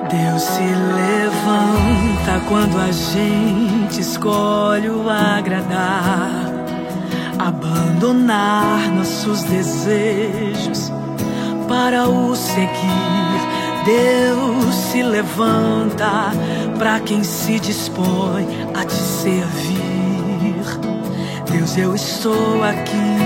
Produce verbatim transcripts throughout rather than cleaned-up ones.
Deus se levanta quando a gente escolhe o agradar, abandonar nossos desejos para o seguir. Deus se levanta para quem se dispõe a te servir. Deus, eu estou aqui,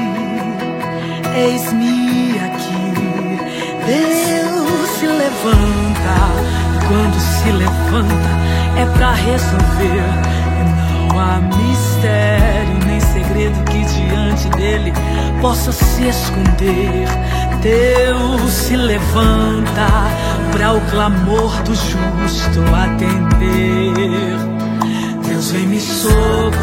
eis-me aqui. Deus se levanta, e quando se levanta é pra resolver. E não há mistério nem segredo que diante dele possa se esconder. Deus se levanta pra o clamor do justo atender. Deus vem me socorrer,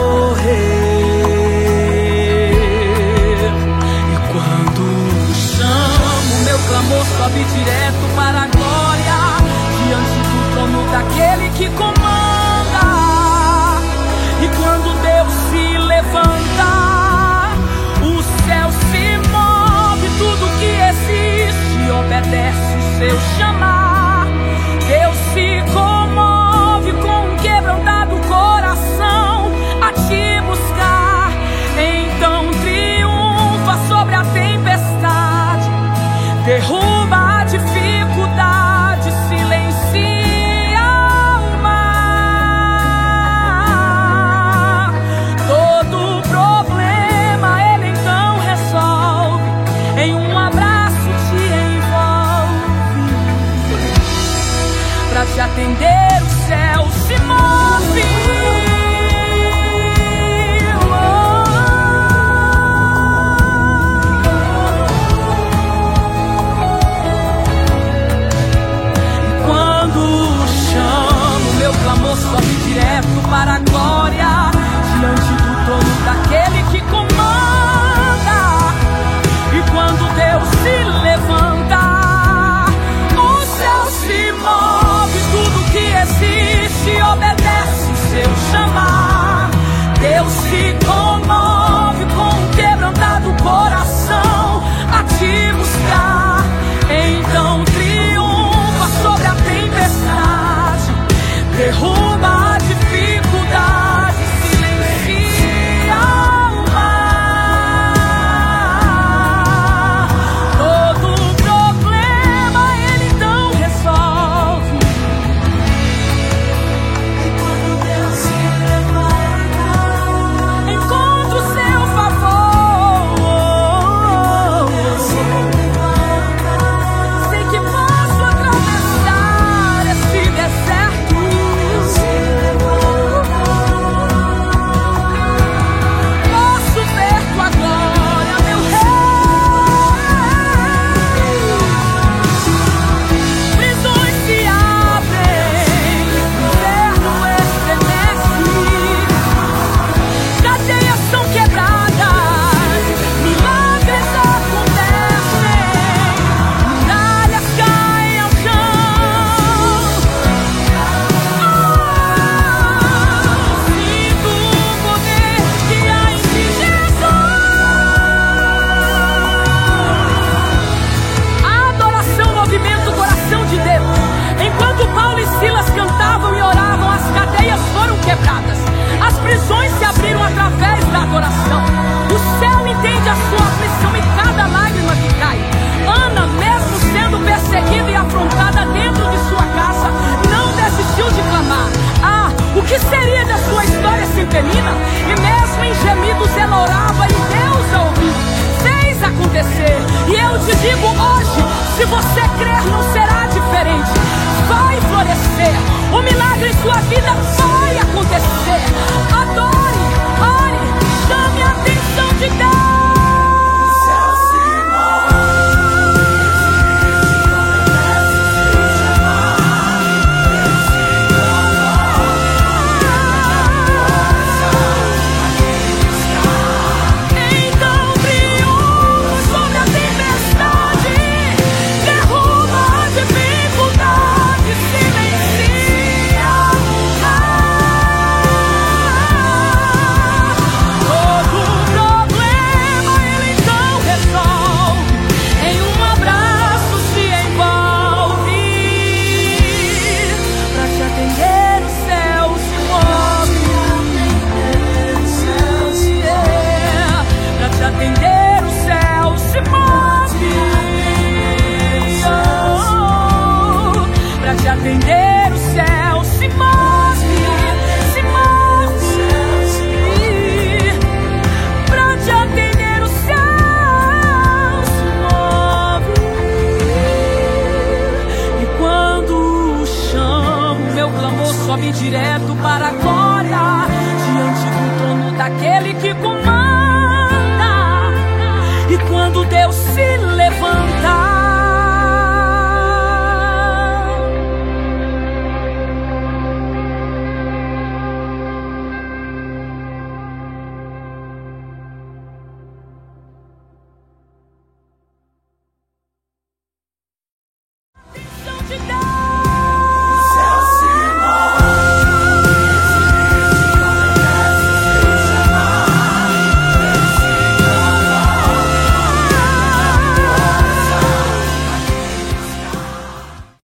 e quando chamo, meu clamor sobe direto para a glória, diante do trono daquele que comanda. E quando Deus se levanta, o céu se move, tudo que existe obedece o seu chamar. Deus se comove com um quebrantado coração a te buscar. Então triunfa sobre a tempestade, derruba a dificuldade, silencia o mar. Todo problema ele então resolve, em um abraço te envolve. Pra te atender o céu se move. Sobe direto para a glória, diante do trono daquele que comanda. E quando Deus se levanta, o céu se move, tudo que existe obedece o seu chamar. Deus se comove com um quebrantado coração a te buscar. Então triunfa sobre a tempestade, derruba a dificuldade, silencia o mar. Todo problema ele então resolve. E quando Deus se levanta, encontra o seu favor. Deus se levanta, sei que posso atravessar esse deserto. As prisões se abriram através da adoração. O céu entende a sua aflição e cada lágrima que cai. Ana, mesmo sendo perseguida e afrontada dentro de sua casa, não desistiu de clamar. Ah, o que seria da sua história sem Penina? E mesmo em gemidos ela orava e Deus a ouviu, fez acontecer. E eu te digo hoje, se você crer não será diferente. Vai florescer, o milagre em sua vida vai acontecer. Adore, ore, chame a atenção de Deus. Todo atender o céu se move, se move. Pra te atender o céu se move. E quando chamo, meu clamor sobe direto para a glória, diante do trono daquele que comanda. E quando Deus se levantar, te dá